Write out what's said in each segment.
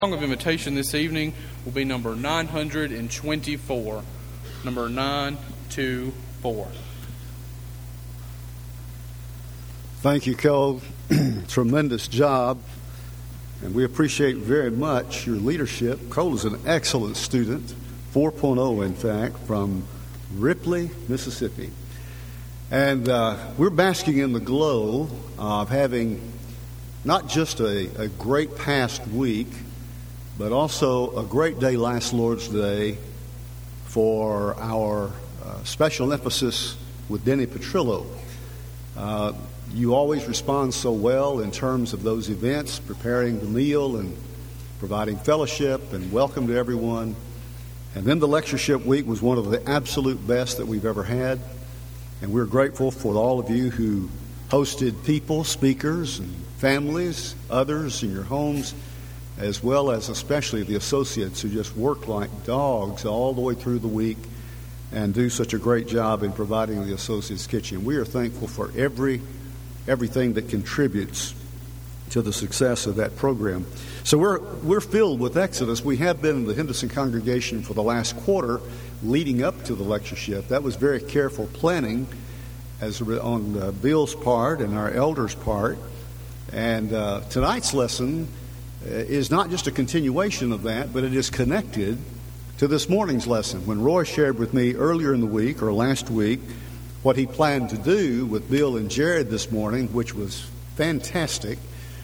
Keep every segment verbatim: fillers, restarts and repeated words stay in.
Song of invitation this evening will be number nine hundred twenty-four. Number nine two four. Thank you, Cole. Tremendous job. And we appreciate very much your leadership. Cole is an excellent student, four point oh in fact, from Ripley, Mississippi. And uh, we're basking in the glow of having not just a, a great past week, but also a great day last Lord's Day for our uh, special emphasis with Denny Petrillo. Uh, you always respond so well in terms of those events, preparing the meal and providing fellowship and welcome to everyone. And then the lectureship week was one of the absolute best that we've ever had. And we're grateful for all of you who hosted people, speakers, and families, others in your homes, as well as especially the associates who just work like dogs all the way through the week and do such a great job in providing the Associates Kitchen. We are thankful for every everything that contributes to the success of that program. So we're we're filled with Exodus. We have been in the Henderson congregation for the last quarter leading up to the lectureship. That was very careful planning as on uh, Bill's part and our elders' part. And uh, tonight's lesson is not just a continuation of that, but it is connected to this morning's lesson. When Roy shared with me earlier in the week or last week what he planned to do with Bill and Jared this morning, which was fantastic,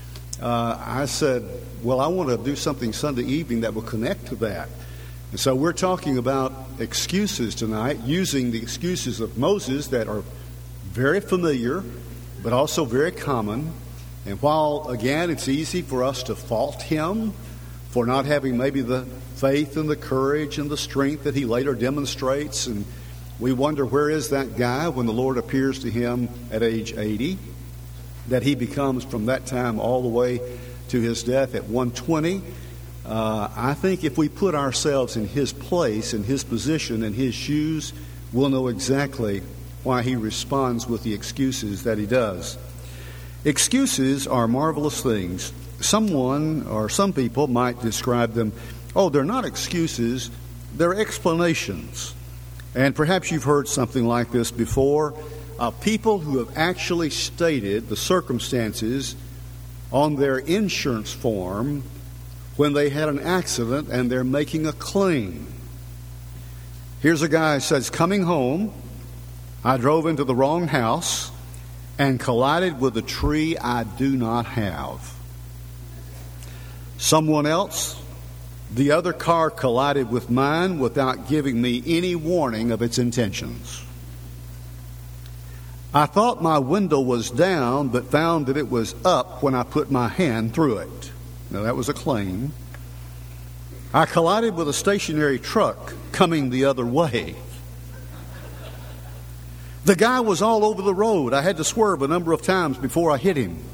uh, I said, well, I want to do something Sunday evening that will connect to that. And so we're talking about excuses tonight, using the excuses of Moses that are very familiar, but also very common. And while, again, it's easy for us to fault him for not having maybe the faith and the courage and the strength that he later demonstrates, and we wonder where is that guy when the Lord appears to him at age eighty, that he becomes from that time all the way to his death at one twenty. Uh, I think if we put ourselves in his place, in his position, in his shoes, we'll know exactly why he responds with the excuses that he does. Excuses are marvelous things. Someone or some people might describe them, oh, they're not excuses, they're explanations. And perhaps you've heard something like this before, of people who have actually stated the circumstances on their insurance form when they had an accident and they're making a claim. Here's a guy who says, coming home, I drove into the wrong house and collided with a tree I do not have. Someone else, the other car collided with mine without giving me any warning of its intentions. I thought my window was down, but found that it was up when I put my hand through it. Now, that was a claim. I collided with a stationary truck coming the other way. The guy was all over the road. I had to swerve a number of times before I hit him.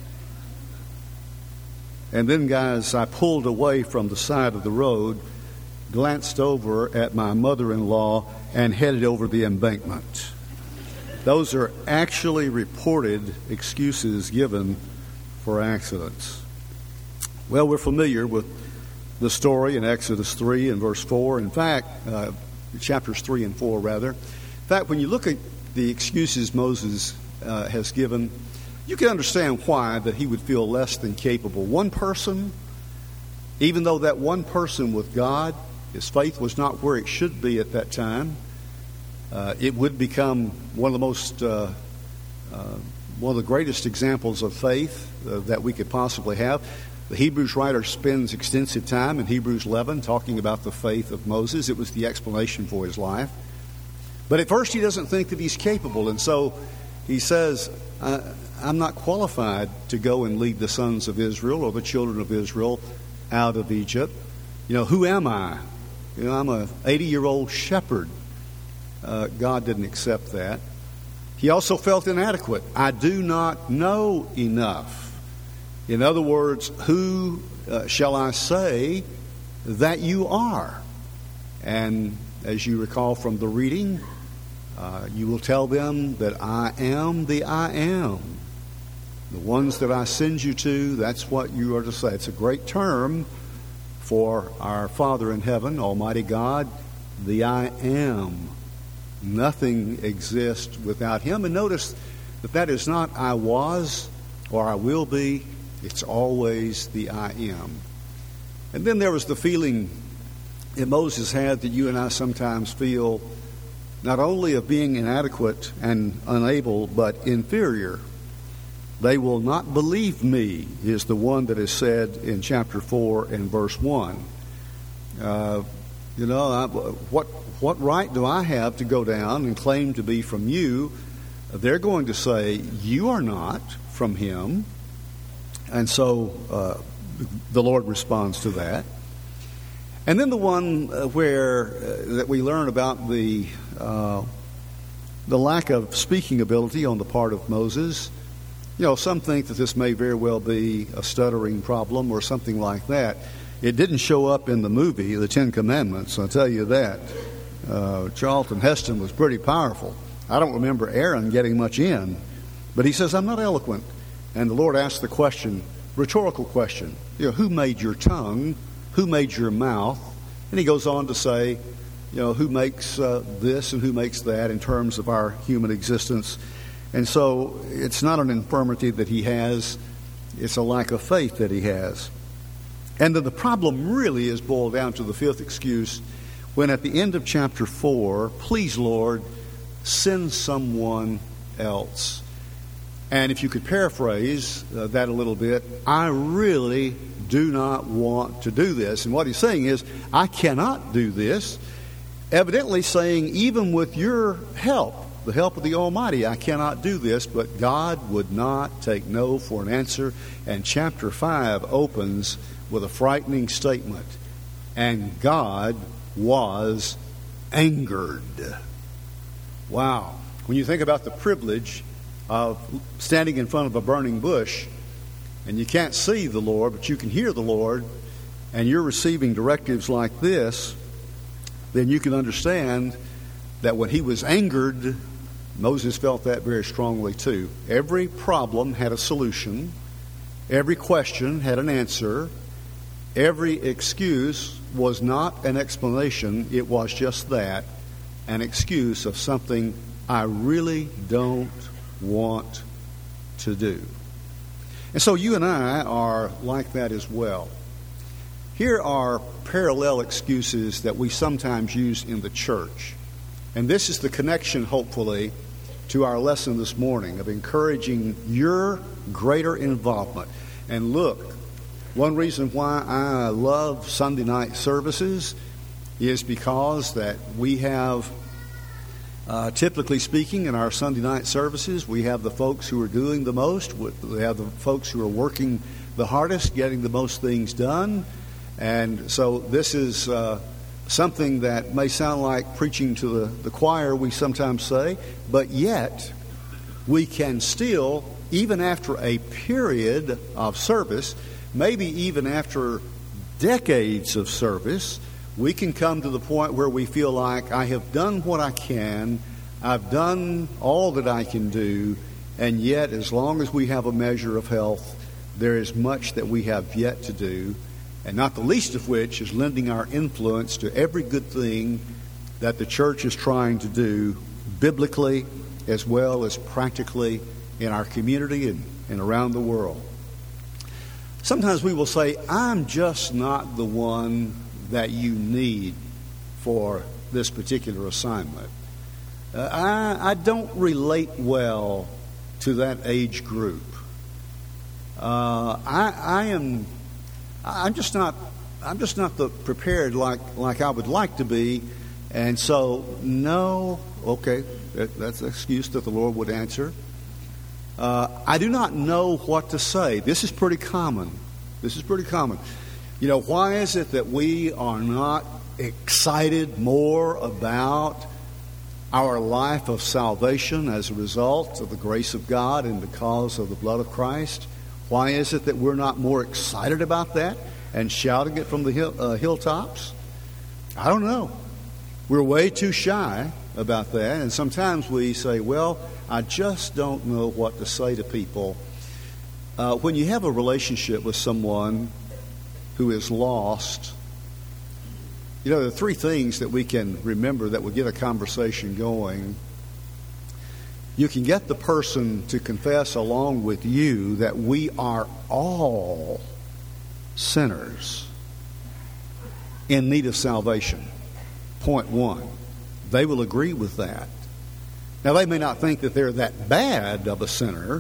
And then, guys, I pulled away from the side of the road, glanced over at my mother-in-law, and headed over the embankment. Those are actually reported excuses given for accidents. Well, we're familiar with the story in Exodus three and verse four. In fact, uh, chapters three and four, rather. In fact, when you look at the excuses Moses uh, has given, you can understand why that he would feel less than capable. One person, even though that one person with God, his faith was not where it should be at that time, uh, it would become one of the most, uh, uh, one of the greatest examples of faith uh, that we could possibly have. The Hebrews writer spends extensive time in Hebrews eleven talking about the faith of Moses. It was the explanation for his life. But at first he doesn't think that he's capable, and so he says, I'm not qualified to go and lead the sons of Israel or the children of Israel out of Egypt. You know, who am I? You know, I'm an eighty-year-old shepherd. Uh, God didn't accept that. He also felt inadequate. I do not know enough. In other words, who uh, shall I say that you are? And as you recall from the reading, uh, you will tell them that I am the I am. The ones that I send you to, that's what you are to say. It's a great term for our Father in heaven, Almighty God, the I am. Nothing exists without him. And notice that that is not I was or I will be. It's always the I am. And then there was the feeling that Moses had that you and I sometimes feel, not only of being inadequate and unable, but inferior. They will not believe me, is the one that is said in chapter four and verse one. Uh, you know, I, what what right do I have to go down and claim to be from you? They're going to say, you are not from him. And so uh, the Lord responds to that. And then the one where uh, that we learn about the uh, the lack of speaking ability on the part of Moses. You know, some think that this may very well be a stuttering problem or something like that. It didn't show up in the movie, The Ten Commandments, I'll tell you that. Uh, Charlton Heston was pretty powerful. I don't remember Aaron getting much in, but he says, I'm not eloquent. And the Lord asked the question, rhetorical question, you know, who made your tongue? Who made your mouth? And he goes on to say, you know, who makes uh, this and who makes that in terms of our human existence. And so it's not an infirmity that he has, it's a lack of faith that he has. And then the problem really is boiled down to the fifth excuse, when at the end of chapter four, please, Lord, send someone else. And if you could paraphrase uh, that a little bit, I really do not want to do this. And what he's saying is, I cannot do this. Evidently saying, even with your help, the help of the Almighty, I cannot do this. But God would not take no for an answer. And chapter five opens with a frightening statement. And God was angered. Wow. When you think about the privilege of standing in front of a burning bush, and you can't see the Lord, but you can hear the Lord, and you're receiving directives like this, then you can understand that when he was angered, Moses felt that very strongly too. Every problem had a solution. Every question had an answer. Every excuse was not an explanation. It was just that, an excuse of something I really don't want to do. And so you and I are like that as well. Here are parallel excuses that we sometimes use in the church. And this is the connection, hopefully, to our lesson this morning of encouraging your greater involvement. And look, one reason why I love Sunday night services is because that we have, uh, typically speaking, in our Sunday night services, we have the folks who are doing the most. We have the folks who are working the hardest, getting the most things done. And so this is uh, something that may sound like preaching to the, the choir, we sometimes say, but yet we can still, even after a period of service, maybe even after decades of service, we can come to the point where we feel like I have done what I can, I've done all that I can do, and yet as long as we have a measure of health, there is much that we have yet to do, and not the least of which is lending our influence to every good thing that the church is trying to do biblically as well as practically in our community and, and around the world. Sometimes we will say, I'm just not the one that you need for this particular assignment. Uh, I, I don't relate well to that age group. Uh, I, I am... I'm just not. I'm just not the prepared like like I would like to be, and so no. Okay, that, that's an excuse that the Lord would answer. Uh, I do not know what to say. This is pretty common. This is pretty common. You know, why is it that we are not excited more about our life of salvation as a result of the grace of God and because of the blood of Christ? Why is it that we're not more excited about that and shouting it from the hill, uh, hilltops? I don't know. We're way too shy about that. And sometimes we say, well, I just don't know what to say to people. Uh, when you have a relationship with someone, who is lost. You know, there are three things that we can remember that will get a conversation going. You can get the person to confess along with you that we are all sinners in need of salvation. Point one. They will agree with that. Now, they may not think that they're that bad of a sinner,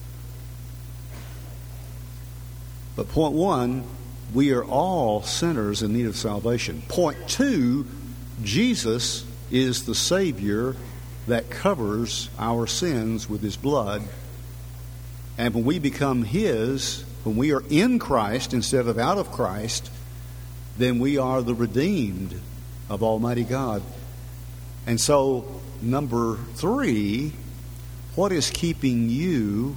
but point one, we are all sinners in need of salvation. Point two, Jesus is the Savior that covers our sins with His blood. And when we become His, when we are in Christ instead of out of Christ, then we are the redeemed of Almighty God. And so, number three, what is keeping you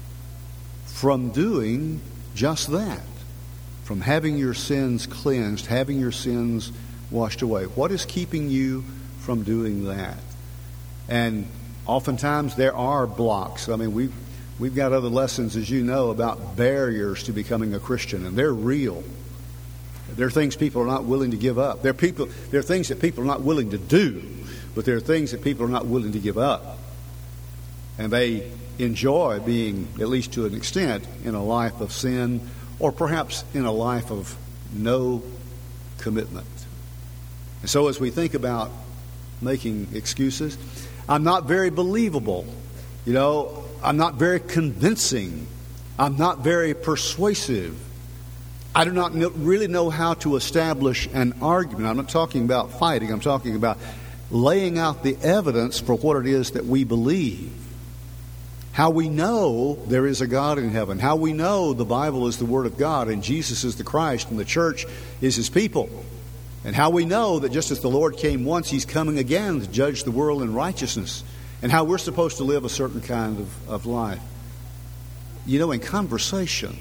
from doing just that? From having your sins cleansed, having your sins washed away. What is keeping you from doing that? And oftentimes there are blocks. I mean, we've, we've got other lessons, as you know, about barriers to becoming a Christian, and they're real. There are things people are not willing to give up. There are, people, there are things that people are not willing to do, but there are things that people are not willing to give up. And they enjoy being, at least to an extent, in a life of sin, or perhaps in a life of no commitment. And so as we think about making excuses, I'm not very believable. You know, I'm not very convincing. I'm not very persuasive. I do not know, really know how to establish an argument. I'm not talking about fighting. I'm talking about laying out the evidence for what it is that we believe. How we know there is a God in heaven. How we know the Bible is the Word of God and Jesus is the Christ and the church is His people. And how we know that just as the Lord came once, He's coming again to judge the world in righteousness. And how we're supposed to live a certain kind of, of life. You know, in conversation,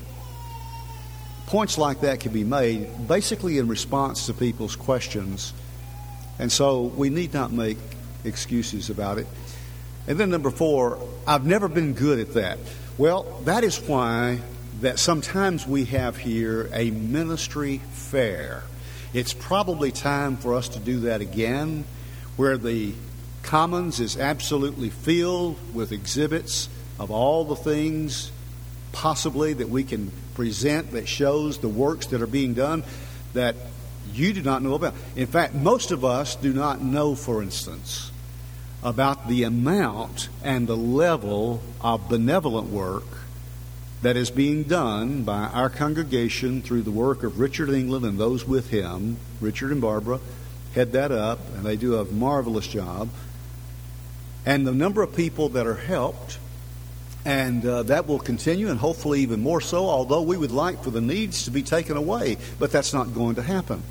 points like that can be made basically in response to people's questions. And so we need not make excuses about it. And then number four, I've never been good at that. Well, that is why that sometimes we have here a ministry fair. It's probably time for us to do that again, where the Commons is absolutely filled with exhibits of all the things possibly that we can present that shows the works that are being done that you do not know about. In fact, most of us do not know, for instance, about the amount and the level of benevolent work that is being done by our congregation through the work of Richard England and those with him. Richard and Barbara head that up, and they do a marvelous job. And the number of people that are helped, and uh, that will continue, and hopefully even more so, although we would like for the needs to be taken away, but that's not going to happen.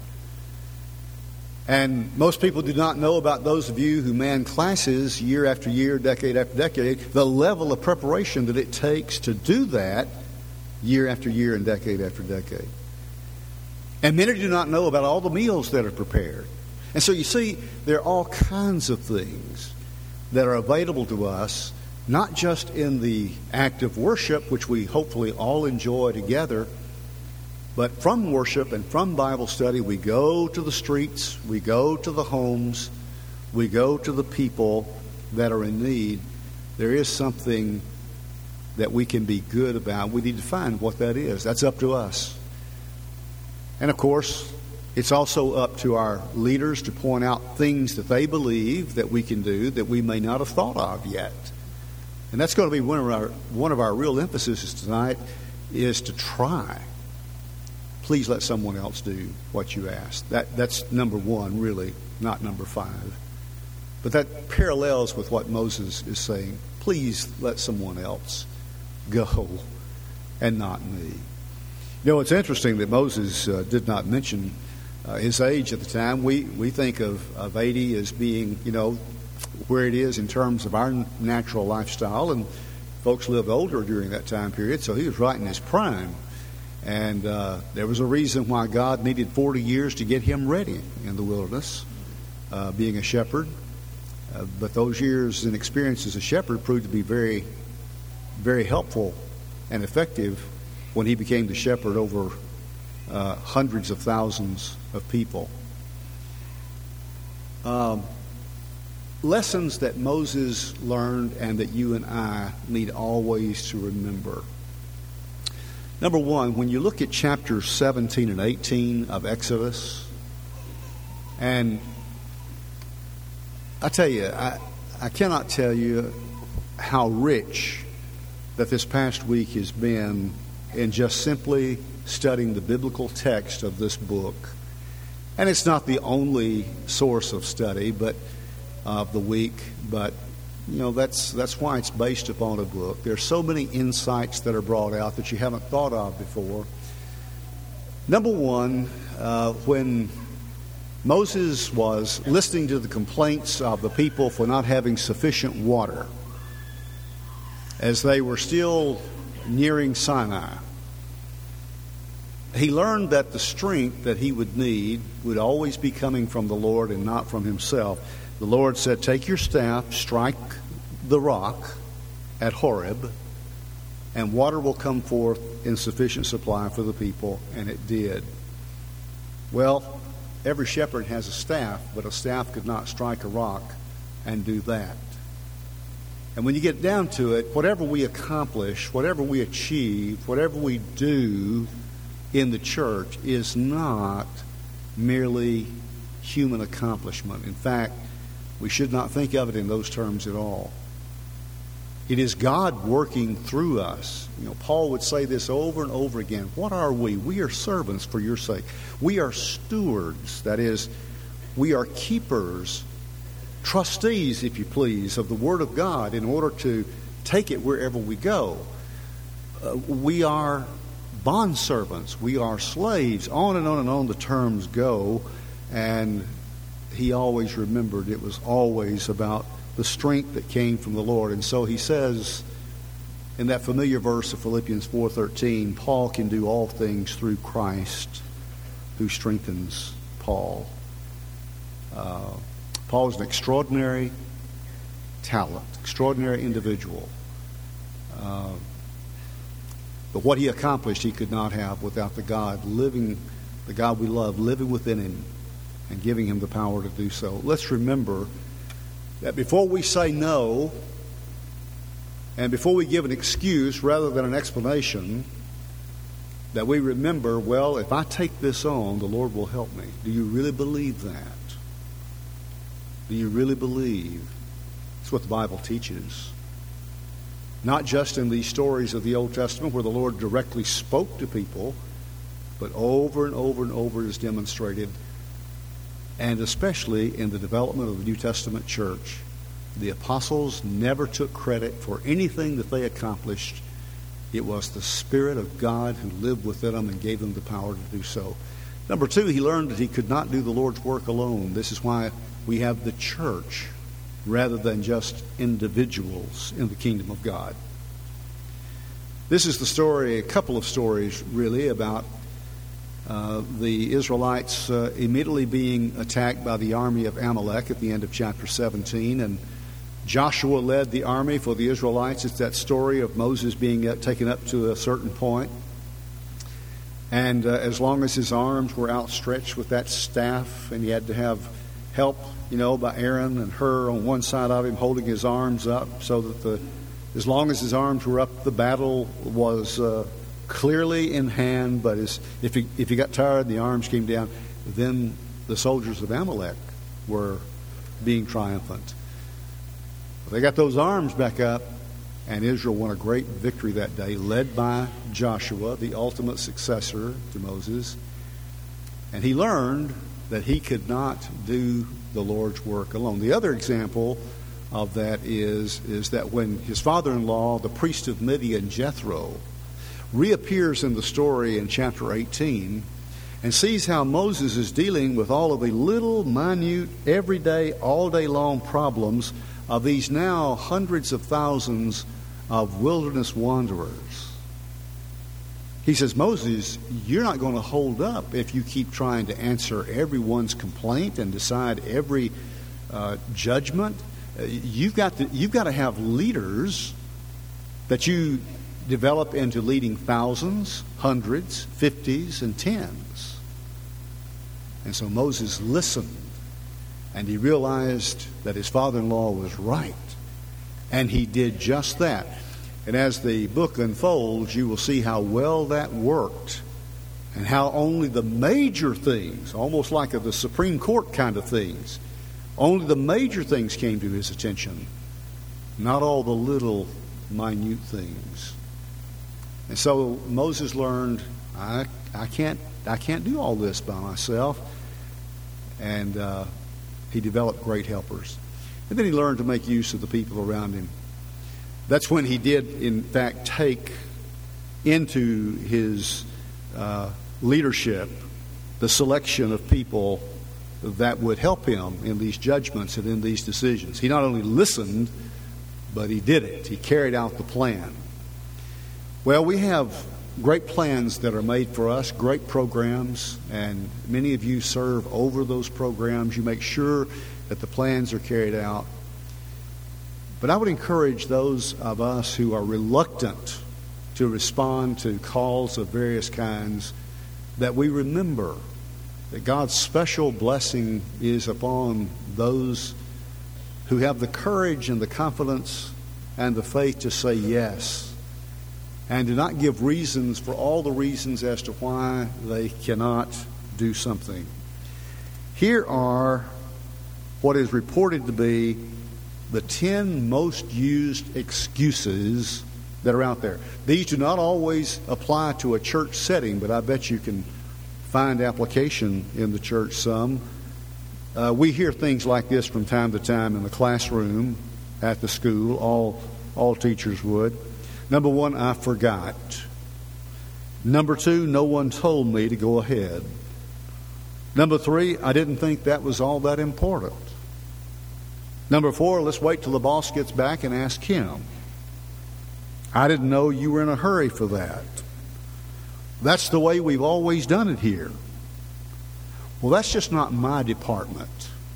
And most people do not know about those of you who man classes year after year, decade after decade, the level of preparation that it takes to do that year after year and decade after decade. And many do not know about all the meals that are prepared. And so you see, there are all kinds of things that are available to us, not just in the act of worship, which we hopefully all enjoy together, but from worship and from Bible study, we go to the streets, we go to the homes, we go to the people that are in need. There is something that we can be good about. We need to find what that is. That's up to us. And of course, it's also up to our leaders to point out things that they believe that we can do that we may not have thought of yet. And that's going to be one of our one of our real emphases tonight, is to try. Please let someone else do what you asked. That that's number one, really, not number five. But that parallels with what Moses is saying. Please let someone else go and not me. You know, it's interesting that Moses uh, did not mention uh, his age at the time. We we think of, of eighty as being, you know, where it is in terms of our natural lifestyle, and folks lived older during that time period, so he was right in his prime. And uh, there was a reason why God needed forty years to get him ready in the wilderness, uh, being a shepherd. Uh, but those years and experience as a shepherd proved to be very, very helpful and effective when he became the shepherd over uh, hundreds of thousands of people. Um, lessons that Moses learned and that you and I need always to remember. Number one, when you look at chapters seventeen and eighteen of Exodus, and I tell you, I, I cannot tell you how rich that this past week has been in just simply studying the biblical text of this book. And it's not the only source of study but of the week, but you know, that's that's why it's based upon a book. There's so many insights that are brought out that you haven't thought of before. Number one, uh, when Moses was listening to the complaints of the people for not having sufficient water, as they were still nearing Sinai, he learned that the strength that he would need would always be coming from the Lord and not from himself. The Lord said, "Take your staff, strike the rock at Horeb, and water will come forth in sufficient supply for the people," and it did. Well, every shepherd has a staff, but a staff could not strike a rock and do that. And when you get down to it, whatever we accomplish, whatever we achieve, whatever we do in the church is not merely human accomplishment. In fact, we should not think of it in those terms at all. It is God working through us. You know, Paul would say this over and over again. What are we? We are servants for your sake. We are stewards. That is, we are keepers, trustees, if you please, of the Word of God in order to take it wherever we go. Uh, we are bondservants. We are slaves. On and on and on the terms go. And he always remembered it was always about the strength that came from the Lord. And so he says in that familiar verse of Philippians four thirteen, Paul can do all things through Christ who strengthens Paul. Uh, Paul is an extraordinary talent, extraordinary individual. Uh, but what he accomplished he could not have without the God living, the God we love, living within him and giving him the power to do so. Let's remember that before we say no, and before we give an excuse rather than an explanation, that we remember, well, if I take this on, the Lord will help me. Do you really believe that? Do you really believe? That's what the Bible teaches. Not just in these stories of the Old Testament where the Lord directly spoke to people, but over and over and over is demonstrated, and especially in the development of the New Testament church. The apostles never took credit for anything that they accomplished. It was the Spirit of God who lived within them and gave them the power to do so. Number two, he learned that he could not do the Lord's work alone. This is why we have the church rather than just individuals in the kingdom of God. This is the story, a couple of stories really, about Uh, the Israelites uh, immediately being attacked by the army of Amalek at the end of chapter seventeen, and Joshua led the army for the Israelites. It's that story of Moses being uh, taken up to a certain point, and uh, as long as his arms were outstretched with that staff, and he had to have help, you know, by Aaron and Hur on one side of him holding his arms up, so that the as long as his arms were up, the battle was Uh, clearly in hand, but as, if he if he got tired and the arms came down, then the soldiers of Amalek were being triumphant. But they got those arms back up, and Israel won a great victory that day, led by Joshua, the ultimate successor to Moses. And he learned that he could not do the Lord's work alone. The other example of that is, is that when his father-in-law, the priest of Midian, Jethro, reappears in the story in chapter eighteen and sees how Moses is dealing with all of the little, minute, everyday, all-day long problems of these now hundreds of thousands of wilderness wanderers. He says, Moses, you're not going to hold up if you keep trying to answer everyone's complaint and decide every uh, judgment. Uh, you've got to, you've got to have leaders that you develop into leading thousands, hundreds, fifties, and tens. And so Moses listened, and he realized that his father-in-law was right. And he did just that. And as the book unfolds, you will see how well that worked, and how only the major things, almost like the Supreme Court kind of things, only the major things came to his attention, not all the little minute things. And so Moses learned, I, I can't I can't do all this by myself. And uh, he developed great helpers. And then he learned to make use of the people around him. That's when he did, in fact, take into his uh, leadership the selection of people that would help him in these judgments and in these decisions. He not only listened, but he did it. He carried out the plan. Well, we have great plans that are made for us, great programs, and many of you serve over those programs. You make sure that the plans are carried out. But I would encourage those of us who are reluctant to respond to calls of various kinds that we remember that God's special blessing is upon those who have the courage and the confidence and the faith to say yes, and do not give reasons for all the reasons as to why they cannot do something. Here are what is reported to be the ten most used excuses that are out there. These do not always apply to a church setting, but I bet you can find application in the church some. Uh, we hear things like this from time to time in the classroom, at the school. All, all teachers would. Number one, I forgot. Number two, no one told me to go ahead. Number three, I didn't think that was all that important. Number four, let's wait till the boss gets back and ask him. I didn't know you were in a hurry for that. That's the way we've always done it here. Well, that's just not my department.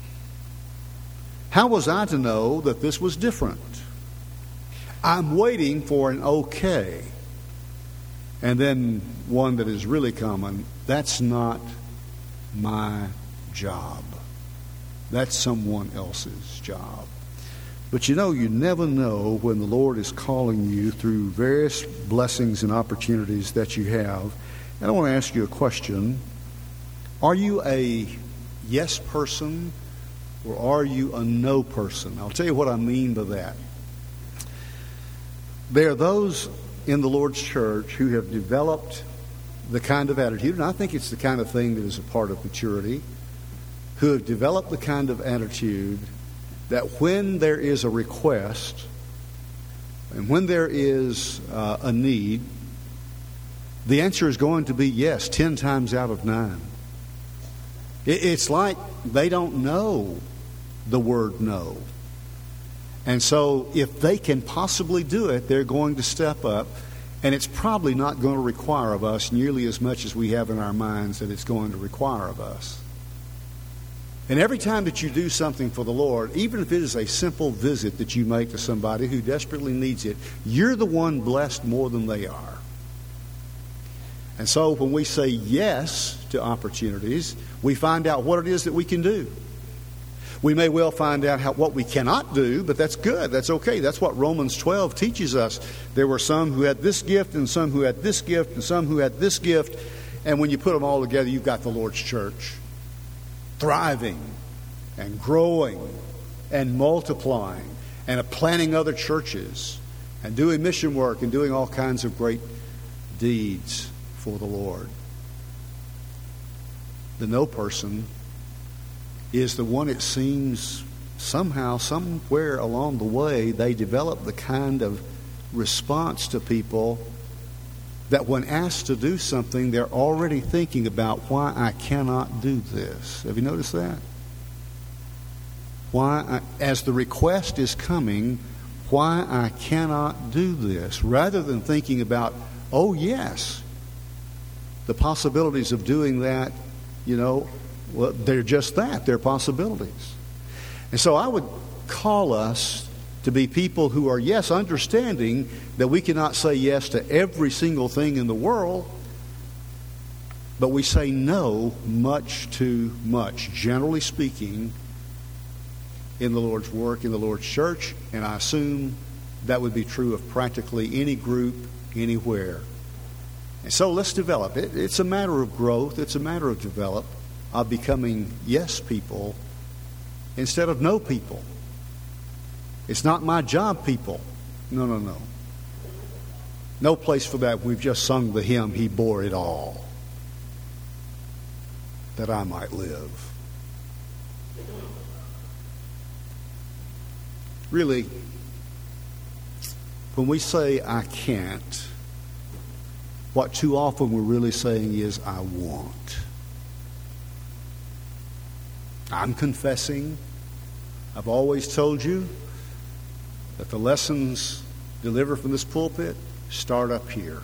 How was I to know that this was different? I'm waiting for an okay. And then one that is really common, that's not my job. That's someone else's job. But you know, you never know when the Lord is calling you through various blessings and opportunities that you have. And I want to ask you a question. Are you a yes person or are you a no person? I'll tell you what I mean by that. There are those in the Lord's church who have developed the kind of attitude, and I think it's the kind of thing that is a part of maturity, who have developed the kind of attitude that when there is a request and when there is uh, a need, the answer is going to be yes, ten times out of nine. It, it's like they don't know the word no. And so if they can possibly do it, they're going to step up. And it's probably not going to require of us nearly as much as we have in our minds that it's going to require of us. And every time that you do something for the Lord, even if it is a simple visit that you make to somebody who desperately needs it, you're the one blessed more than they are. And so when we say yes to opportunities, we find out what it is that we can do. We may well find out how, what we cannot do, but that's good. That's okay. That's what Romans twelve teaches us. There were some who had this gift and some who had this gift and some who had this gift. And when you put them all together, you've got the Lord's church thriving and growing and multiplying and planting other churches and doing mission work and doing all kinds of great deeds for the Lord. The no person is the one, it seems, somehow, somewhere along the way, they develop the kind of response to people that when asked to do something, they're already thinking about why I cannot do this. Have you noticed that? Why, I, as the request is coming, why I cannot do this, rather than thinking about, oh yes, the possibilities of doing that, you know, well, they're just that. They're possibilities. And so I would call us to be people who are, yes, understanding that we cannot say yes to every single thing in the world, but we say no much too much, generally speaking, in the Lord's work, in the Lord's church, and I assume that would be true of practically any group, anywhere. And so let's develop it. It's a matter of growth. It's a matter of develop, of becoming yes people instead of no people. It's not my job, people. No, no, no. No place for that. We've just sung the hymn, He bore it all, that I might live. Really, when we say I can't, what too often we're really saying is I won't. I'm confessing. I've always told you that the lessons delivered from this pulpit start up here.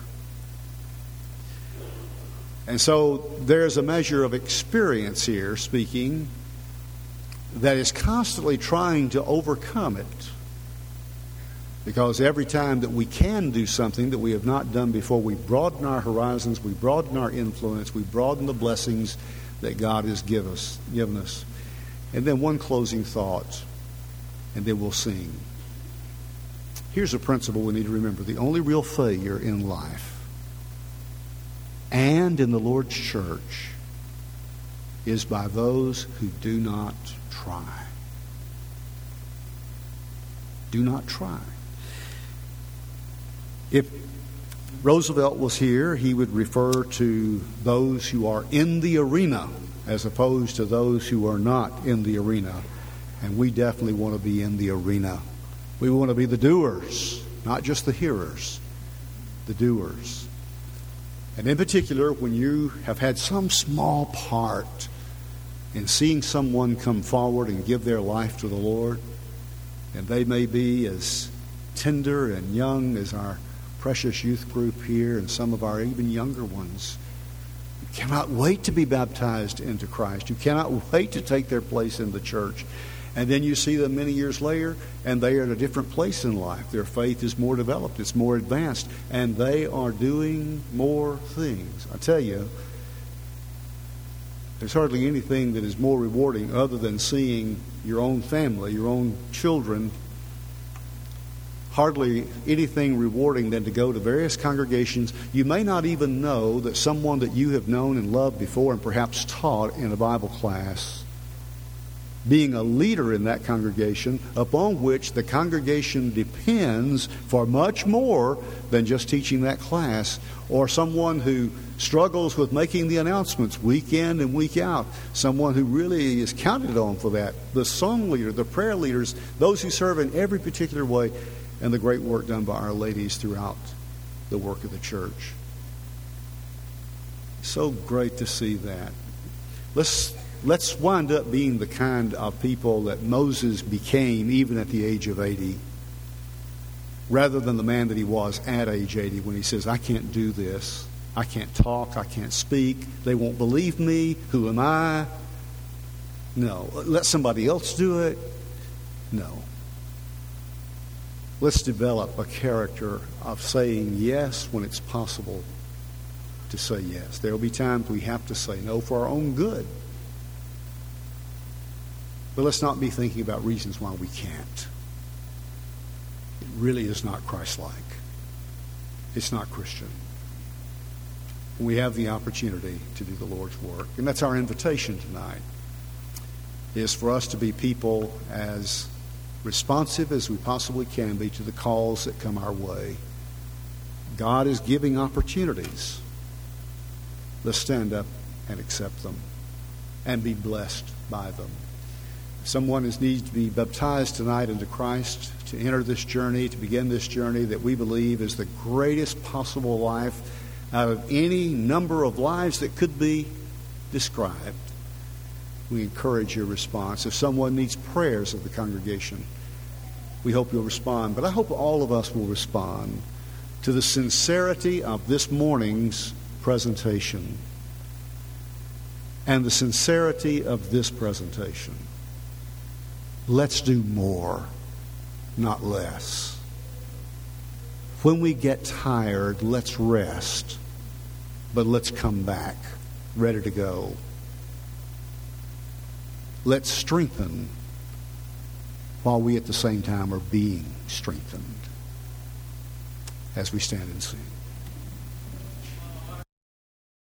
And so there's a measure of experience here, speaking, that is constantly trying to overcome it. Because every time that we can do something that we have not done before, we broaden our horizons, we broaden our influence, we broaden the blessings that God has give us, given us. And then one closing thought, and then we'll sing. Here's a principle we need to remember. The only real failure in life and in the Lord's church is by those who do not try. Do not try. If Roosevelt was here, he would refer to those who are in the arena as opposed to those who are not in the arena. And we definitely want to be in the arena. We want to be the doers, not just the hearers, the doers. And in particular, when you have had some small part in seeing someone come forward and give their life to the Lord, and they may be as tender and young as our precious youth group here and some of our even younger ones, you cannot wait to be baptized into Christ. You cannot wait to take their place in the church. And then you see them many years later, and they are at a different place in life. Their faith is more developed, it's more advanced, and they are doing more things. I tell you, there's hardly anything that is more rewarding other than seeing your own family, your own children. Hardly anything rewarding than to go to various congregations. You may not even know that someone that you have known and loved before and perhaps taught in a Bible class, being a leader in that congregation, upon which the congregation depends for much more than just teaching that class, or someone who struggles with making the announcements week in and week out, someone who really is counted on for that, the song leader, the prayer leaders, those who serve in every particular way, and the great work done by our ladies throughout the work of the church. So great to see that. Let's Let's wind up being the kind of people that Moses became even at the age of eighty, rather than the man that he was at age eighty when he says, I can't do this. I can't talk. I can't speak. They won't believe me. Who am I? No. Let somebody else do it. No. Let's develop a character of saying yes when it's possible to say yes. There will be times we have to say no for our own good. But let's not be thinking about reasons why we can't. It really is not Christ-like. It's not Christian. We have the opportunity to do the Lord's work. And that's our invitation tonight, is for us to be people as responsive as we possibly can be to the calls that come our way. God is giving opportunities. Let's stand up and accept them and be blessed by them. Someone is needs to be baptized tonight into Christ, to enter this journey, to begin this journey that we believe is the greatest possible life out of any number of lives that could be described. We encourage your response. If someone needs prayers of the congregation, we hope you'll respond. But I hope all of us will respond to the sincerity of this morning's presentation and the sincerity of this presentation. Let's do more. not less. When we get tired, let's rest, but let's come back, ready to go. Let's strengthen while we at the same time are being strengthened as we stand and sing.